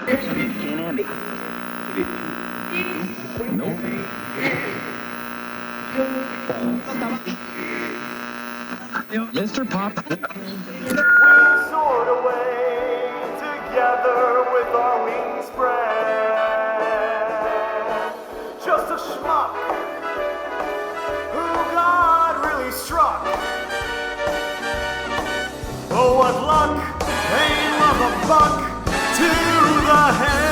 Mr. Pop. We soared away together with our wings spread. Just a schmuck who God really struck. Oh, what luck! Aim of a buck to the head.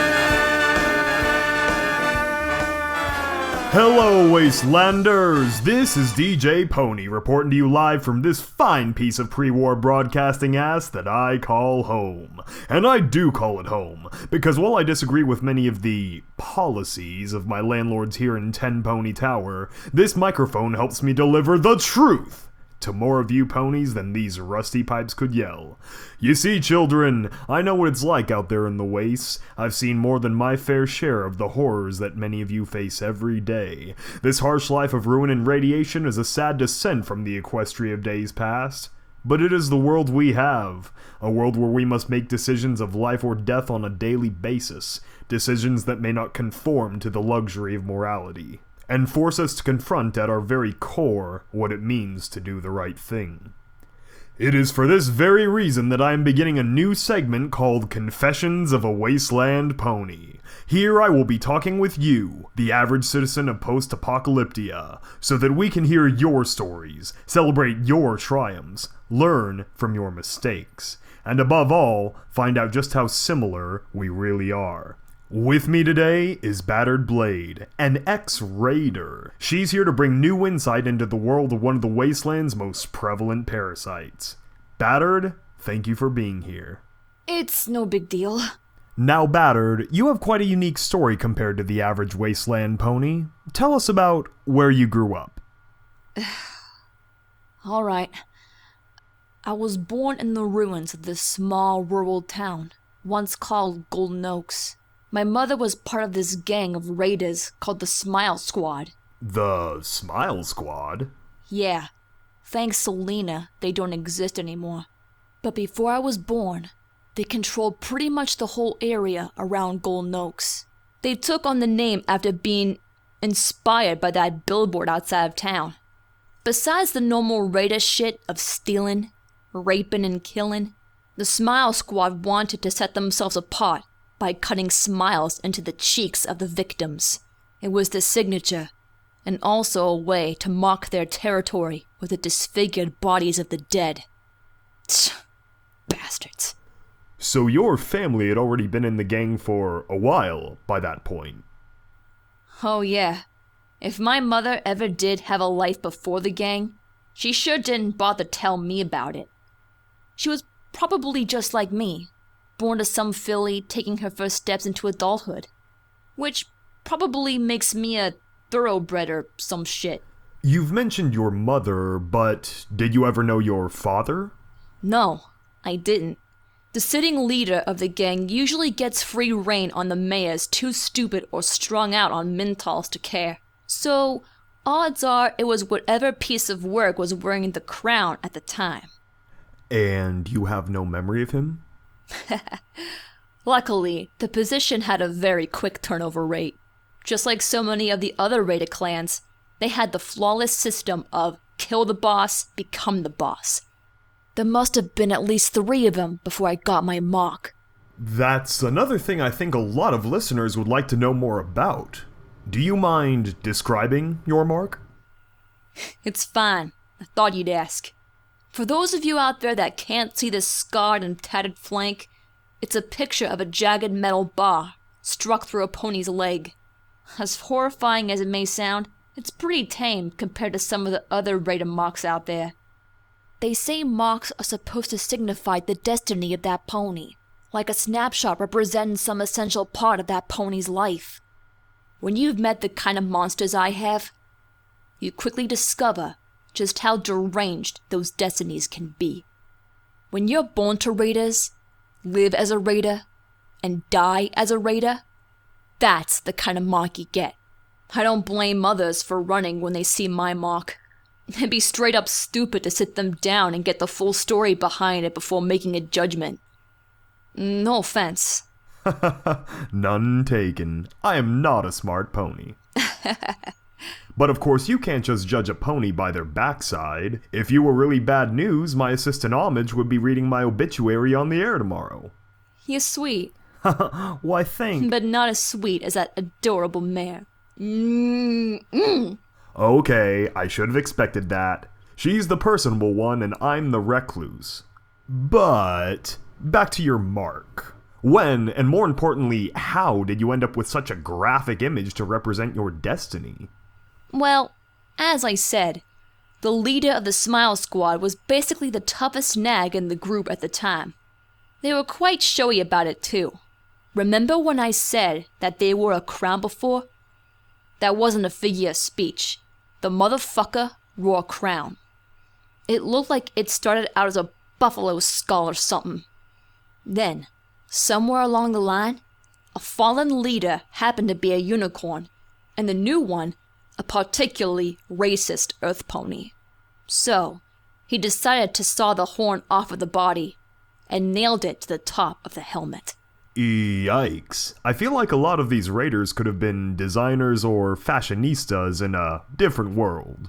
Hello, Wastelanders! This is DJ Pony reporting to you live from this fine piece of pre-war broadcasting ass that I call home. And I do call it home, because while I disagree with many of the policies of my landlords here in 10 Pony Tower, this microphone helps me deliver the truth to more of you ponies than these rusty pipes could yell. You see, children, I know what it's like out there in the wastes. I've seen more than my fair share of the horrors that many of you face every day. This harsh life of ruin and radiation is a sad descent from the Equestria of days past. But it is the world we have. A world where we must make decisions of life or death on a daily basis. Decisions that may not conform to the luxury of morality, and force us to confront at our very core what it means to do the right thing. It is for this very reason that I am beginning a new segment called Confessions of a Wasteland Pony. Here I will be talking with you, the average citizen of post-apocalyptia, so that we can hear your stories, celebrate your triumphs, learn from your mistakes, and above all, find out just how similar we really are. With me today is Battered Blade, an ex-raider. She's here to bring new insight into the world of one of the Wasteland's most prevalent parasites. Battered, thank you for being here. It's no big deal. Now, Battered, you have quite a unique story compared to the average Wasteland pony. Tell us about where you grew up. Alright. I was born in the ruins of this small rural town, once called Golden Oaks. My mother was part of this gang of raiders called the Smile Squad. The Smile Squad? Yeah. Thanks to Lena, they don't exist anymore. But before I was born, they controlled pretty much the whole area around Golden Oaks. They took on the name after being inspired by that billboard outside of town. Besides the normal raider shit of stealing, raping, and killing, the Smile Squad wanted to set themselves apart by cutting smiles into the cheeks of the victims. It was their signature, and also a way to mark their territory with the disfigured bodies of the dead. Tch, bastards. So your family had already been in the gang for a while by that point. Oh yeah. If my mother ever did have a life before the gang, she sure didn't bother to tell me about it. She was probably just like me, born to some filly taking her first steps into adulthood, which probably makes me a thoroughbred or some shit. You've mentioned your mother, but did you ever know your father? No, I didn't. The sitting leader of the gang usually gets free rein on the mayors too stupid or strung out on mentals to care. So, odds are it was whatever piece of work was wearing the crown at the time. And you have no memory of him? Luckily, the position had a very quick turnover rate. Just like so many of the other raided clans, they had the flawless system of kill the boss, become the boss. There must have been at least 3 of them before I got my mark. That's another thing I think a lot of listeners would like to know more about. Do you mind describing your mark? It's fine. I thought you'd ask. For those of you out there that can't see this scarred and tattered flank, it's a picture of a jagged metal bar struck through a pony's leg. As horrifying as it may sound, it's pretty tame compared to some of the other raider marks out there. They say marks are supposed to signify the destiny of that pony, like a snapshot representing some essential part of that pony's life. When you've met the kind of monsters I have, you quickly discover just how deranged those destinies can be. When you're born to raiders, live as a raider, and die as a raider, that's the kind of mark you get. I don't blame others for running when they see my mark. It'd be straight up stupid to sit them down and get the full story behind it before making a judgment. No offense. None taken. I am not a smart pony. But of course you can't just judge a pony by their backside. If you were really bad news, my assistant Homage would be reading my obituary on the air tomorrow. You're sweet, Why think? but not as sweet as that adorable mare. Okay, I should have expected that. She's the personable one and I'm the recluse. But, back to your mark. When, and more importantly, how did you end up with such a graphic image to represent your destiny? Well, as I said, the leader of the Smile Squad was basically the toughest nag in the group at the time. They were quite showy about it too. Remember when I said that they wore a crown before? That wasn't a figure of speech. The motherfucker wore a crown. It looked like it started out as a buffalo skull or something. Then, somewhere along the line, a fallen leader happened to be a unicorn, and the new one, a particularly racist earth pony. So, he decided to saw the horn off of the body and nailed it to the top of the helmet. Yikes. I feel like a lot of these raiders could have been designers or fashionistas in a different world.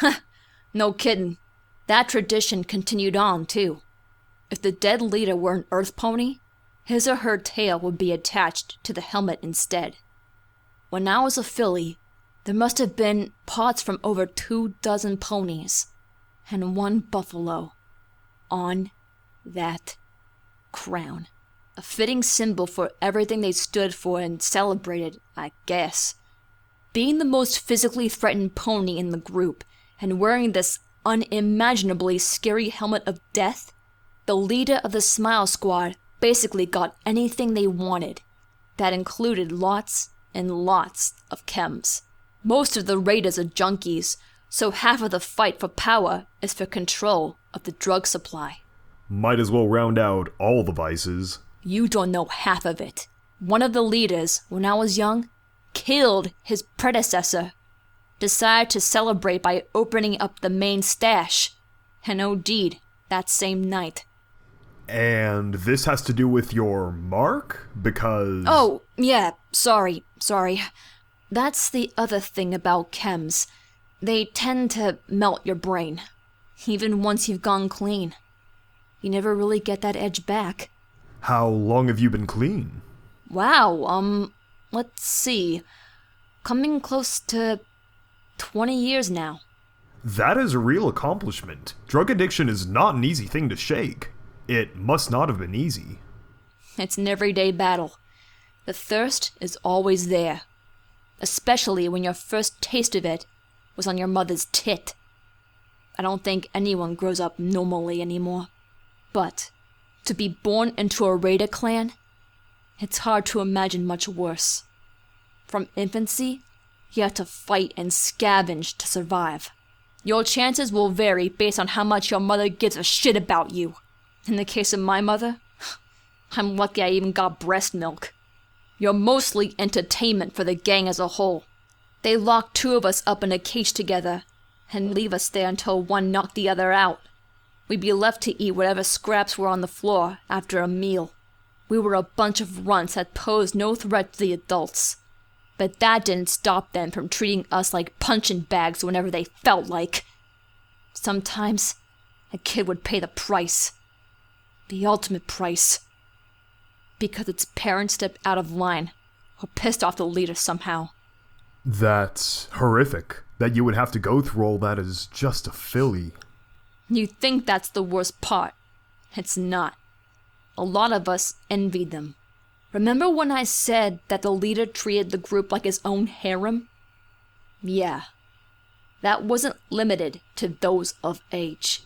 No kidding. That tradition continued on, too. If the dead leader were an earth pony, his or her tail would be attached to the helmet instead. When I was a filly, there must have been parts from over 24 ponies and one buffalo on that crown. A fitting symbol for everything they stood for and celebrated, I guess. Being the most physically threatened pony in the group and wearing this unimaginably scary helmet of death, the leader of the Smile Squad basically got anything they wanted. That included lots and lots of chems. Most of the raiders are junkies, so half of the fight for power is for control of the drug supply. Might as well round out all the vices. You don't know half of it. One of the leaders, when I was young, killed his predecessor. Decided to celebrate by opening up the main stash, and OD'd that same night. And this has to do with your mark? Because... Oh, yeah, sorry. That's the other thing about chems. They tend to melt your brain, even once you've gone clean. You never really get that edge back. How long have you been clean? Wow, let's see. Coming close to 20 years now. That is a real accomplishment. Drug addiction is not an easy thing to shake. It must not have been easy. It's an everyday battle. The thirst is always there. Especially when your first taste of it was on your mother's tit. I don't think anyone grows up normally anymore. But to be born into a raider clan, it's hard to imagine much worse. From infancy, you have to fight and scavenge to survive. Your chances will vary based on how much your mother gives a shit about you. In the case of my mother, I'm lucky I even got breast milk. You're mostly entertainment for the gang as a whole. They lock two of us up in a cage together and leave us there until one knocked the other out. We'd be left to eat whatever scraps were on the floor after a meal. We were a bunch of runts that posed no threat to the adults. But that didn't stop them from treating us like punching bags whenever they felt like. Sometimes, a kid would pay the price. The ultimate price. Because its parents stepped out of line, or pissed off the leader somehow. That's horrific. That you would have to go through all that as just a filly. You think that's the worst part. It's not. A lot of us envied them. Remember when I said that the leader treated the group like his own harem? Yeah. That wasn't limited to those of age.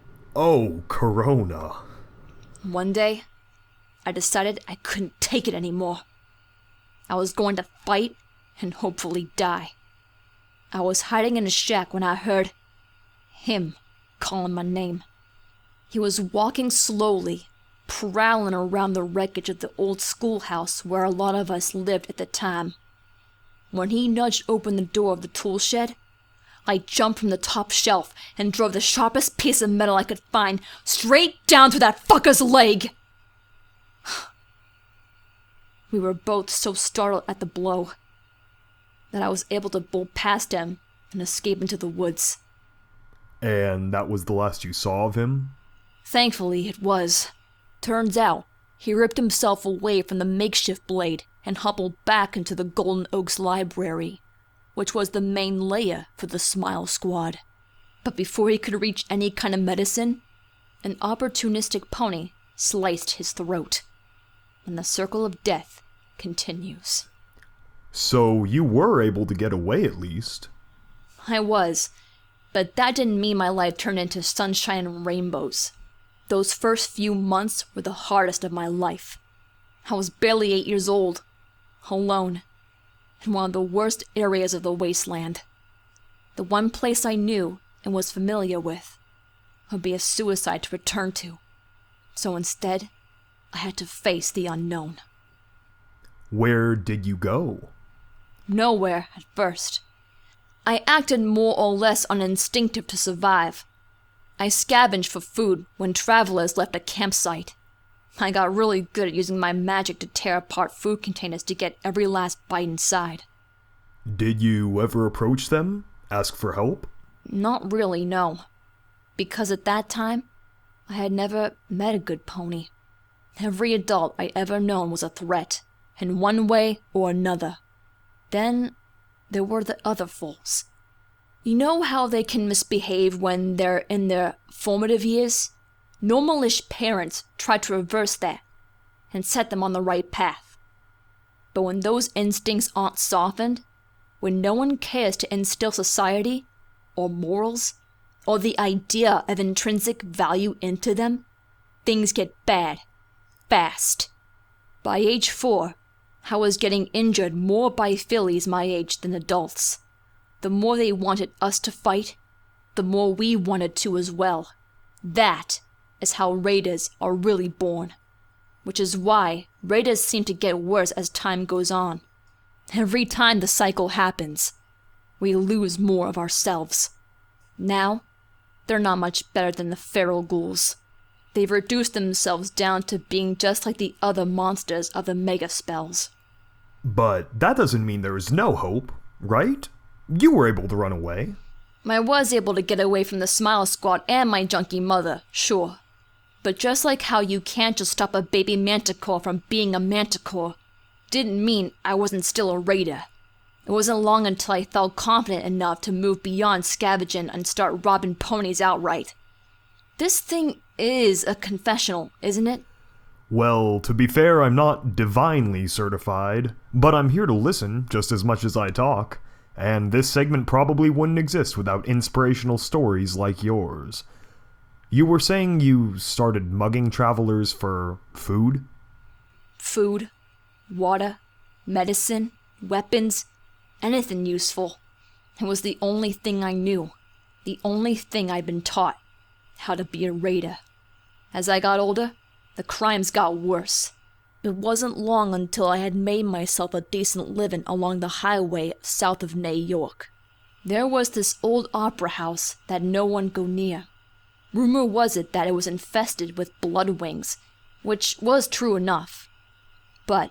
Oh, Corona. One day, I decided I couldn't take it anymore. I was going to fight and hopefully die. I was hiding in a shack when I heard him calling my name. He was walking slowly, prowling around the wreckage of the old schoolhouse where a lot of us lived at the time. When he nudged open the door of the tool shed, I jumped from the top shelf and drove the sharpest piece of metal I could find straight down through that fucker's leg. We were both so startled at the blow that I was able to bolt past him and escape into the woods. And that was the last you saw of him? Thankfully, it was. Turns out, he ripped himself away from the makeshift blade and hobbled back into the Golden Oaks Library, which was the main lair for the Smile Squad. But before he could reach any kind of medicine, an opportunistic pony sliced his throat, and the circle of death continues. So you were able to get away at least? I was, but that didn't mean my life turned into sunshine and rainbows. Those first few months were the hardest of my life. I was barely 8 years old, alone, in one of the worst areas of the wasteland. The one place I knew and was familiar with would be a suicide to return to. So instead, I had to face the unknown. Where did you go? Nowhere at first. I acted more or less on instinctive to survive. I scavenged for food when travelers left a campsite. I got really good at using my magic to tear apart food containers to get every last bite inside. Did you ever approach them? Ask for help? Not really, no. Because at that time, I had never met a good pony. Every adult I ever known was a threat, in one way or another. Then, there were the other foals. You know how they can misbehave when they're in their formative years? Normalish parents try to reverse that and set them on the right path. But when those instincts aren't softened, when no one cares to instill society, or morals, or the idea of intrinsic value into them, things get bad, fast. By age 4, I was getting injured more by fillies my age than adults. The more they wanted us to fight, the more we wanted to as well. That is how raiders are really born. Which is why raiders seem to get worse as time goes on. Every time the cycle happens, we lose more of ourselves. Now, they're not much better than the feral ghouls. They've reduced themselves down to being just like the other monsters of the mega spells. But that doesn't mean there is no hope, right? You were able to run away. I was able to get away from the Smile Squad and my junkie mother, sure. But just like how you can't just stop a baby manticore from being a manticore, didn't mean I wasn't still a raider. It wasn't long until I felt confident enough to move beyond scavenging and start robbing ponies outright. This thing is a confessional, isn't it? Well, to be fair, I'm not divinely certified, but I'm here to listen just as much as I talk, and this segment probably wouldn't exist without inspirational stories like yours. You were saying you started mugging travelers for food? Food, water, medicine, weapons, anything useful. It was the only thing I knew, the only thing I'd been taught, how to be a raider. As I got older, the crimes got worse. It wasn't long until I had made myself a decent living along the highway south of New York. There was this old opera house that no one go near. Rumor was it that it was infested with bloodwings, which was true enough. But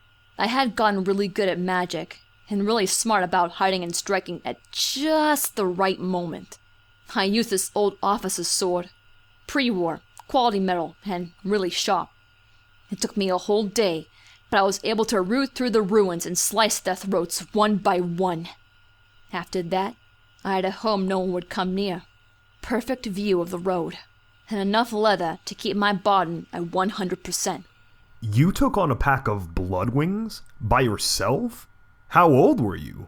I had gotten really good at magic, and really smart about hiding and striking at just the right moment. I used this old officer's sword, pre-war, quality metal, and really sharp. It took me a whole day, but I was able to root through the ruins and slice their throats one by one. After that, I had a home no one would come near, perfect view of the road, and enough leather to keep my body at 100%. You took on a pack of bloodwings? By yourself? How old were you?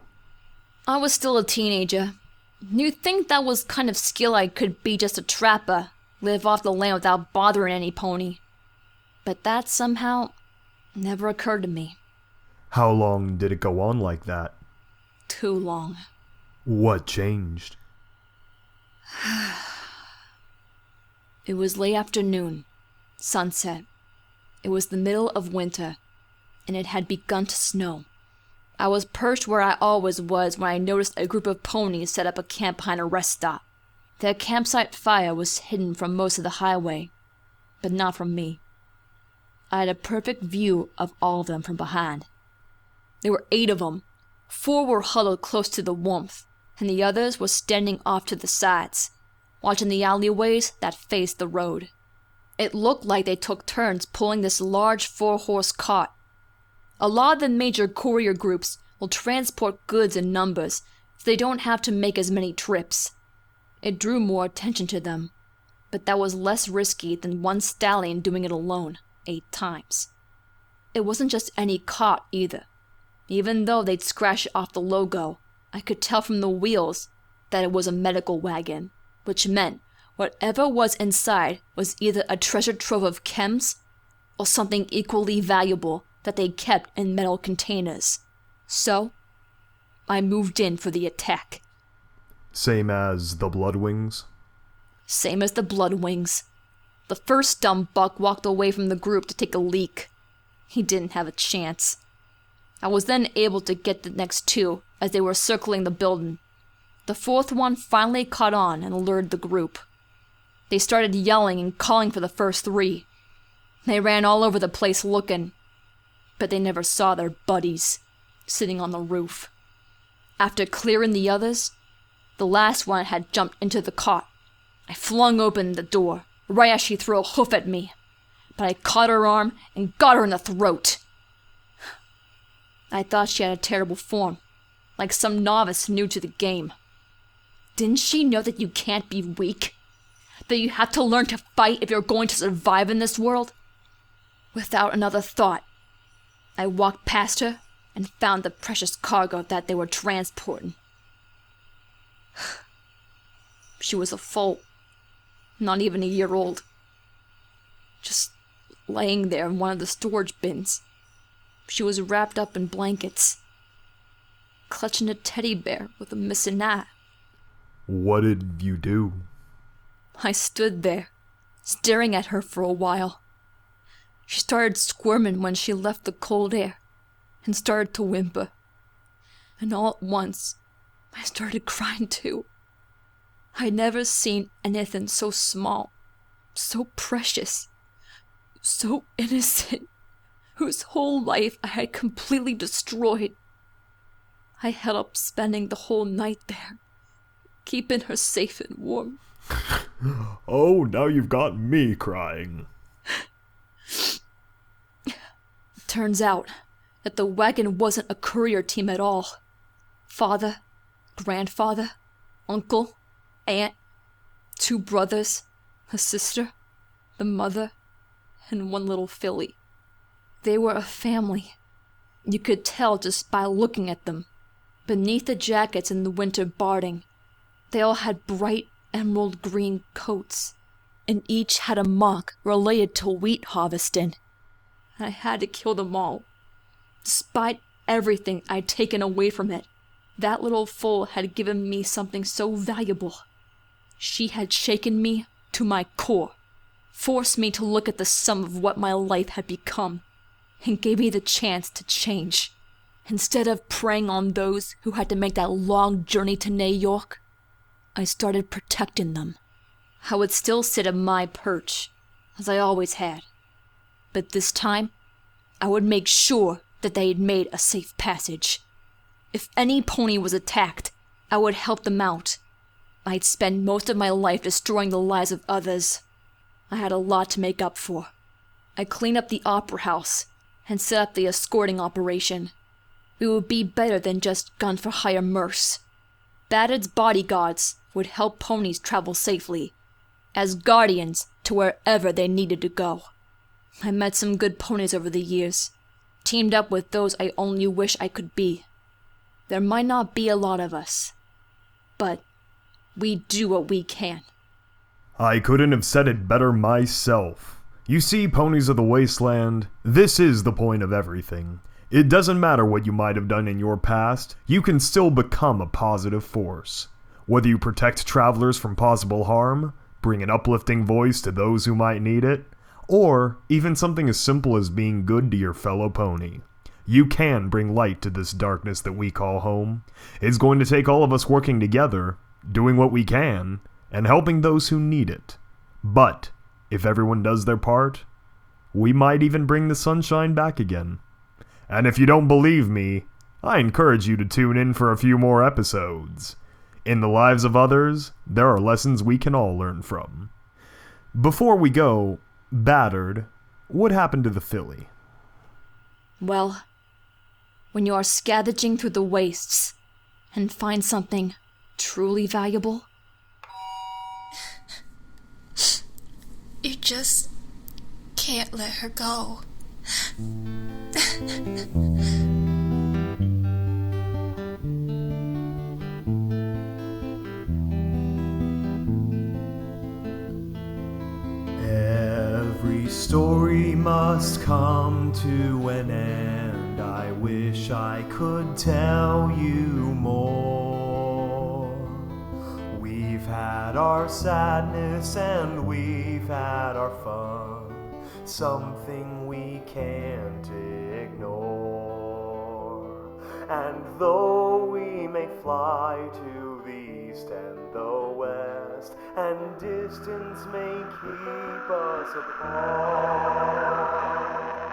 I was still a teenager. You'd think that was kind of skill I could be just a trapper, live off the land without bothering any pony. But that somehow never occurred to me. How long did it go on like that? Too long. What changed? It was late afternoon, sunset. It was the middle of winter, and it had begun to snow. I was perched where I always was when I noticed a group of ponies set up a camp behind a rest stop. Their campsite fire was hidden from most of the highway, but not from me. I had a perfect view of all of them from behind. There were 8 of them. 4 were huddled close to the warmth, and the others were standing off to the sides, watching the alleyways that faced the road. It looked like they took turns pulling this large 4-horse cart. A lot of the major courier groups will transport goods in numbers, so they don't have to make as many trips. It drew more attention to them, but that was less risky than one stallion doing it alone 8 times. It wasn't just any cart either. Even though they'd scratched off the logo, I could tell from the wheels that it was a medical wagon, which meant whatever was inside was either a treasure trove of chems or something equally valuable that they kept in metal containers. So, I moved in for the attack. Same as the Bloodwings? Same as the Bloodwings. The first dumb buck walked away from the group to take a leak. He didn't have a chance. I was then able to get the next 2 as they were circling the building. The 4th one finally caught on and lured the group. They started yelling and calling for the first 3. They ran all over the place looking, but they never saw their buddies sitting on the roof. After clearing the others, the last one had jumped into the cart. I flung open the door right as she threw a hoof at me, but I caught her arm and got her in the throat. I thought she had a terrible form, like some novice new to the game. Didn't she know that you can't be weak? That you have to learn to fight if you're going to survive in this world? Without another thought, I walked past her and found the precious cargo that they were transporting. She was a foal, not even a year old. Just laying there in one of the storage bins. She was wrapped up in blankets, clutching a teddy bear with a missing eye. What did you do? I stood there, staring at her for a while. She started squirming when she left the cold air, and started to whimper. And all at once, I started crying too. I'd never seen anything so small, so precious, so innocent, whose whole life I had completely destroyed. I held up spending the whole night there, keeping her safe and warm. Oh, now you've got me crying. Turns out that the wagon wasn't a courier team at all. Father, grandfather, uncle, aunt, 2 brothers, a sister, the mother, and 1 little filly. They were a family. You could tell just by looking at them. Beneath the jackets in the winter barding, they all had bright emerald green coats, and each had a mark related to wheat harvesting. I had to kill them all. Despite everything I'd taken away from it, that little foal had given me something so valuable. She had shaken me to my core, forced me to look at the sum of what my life had become, and gave me the chance to change. Instead of preying on those who had to make that long journey to New York, I started protecting them. I would still sit at my perch, as I always had. But this time, I would make sure that they had made a safe passage. If any pony was attacked, I would help them out. I'd spend most of my life destroying the lives of others. I had a lot to make up for. I cleaned up the opera house and set up the escorting operation. We would be better than just gun-for-hire mercs. Batted's bodyguards would help ponies travel safely, as guardians to wherever they needed to go. I met some good ponies over the years, teamed up with those I only wish I could be. There might not be a lot of us, but we do what we can. I couldn't have said it better myself. You see, Ponies of the Wasteland, this is the point of everything. It doesn't matter what you might have done in your past, you can still become a positive force. Whether you protect travelers from possible harm, bring an uplifting voice to those who might need it, or even something as simple as being good to your fellow pony. You can bring light to this darkness that we call home. It's going to take all of us working together, doing what we can, and helping those who need it. But if everyone does their part, we might even bring the sunshine back again. And if you don't believe me, I encourage you to tune in for a few more episodes. In the lives of others, there are lessons we can all learn from. Before we go, Battered, what happened to the filly? Well, when you are scavenging through the wastes and find something truly valuable, you just can't let her go. Every story must come to an end. I wish I could tell you more. We've had our sadness and we've had our fun, something we can't ignore. And though we may fly to the east and the west, and distance may keep us apart,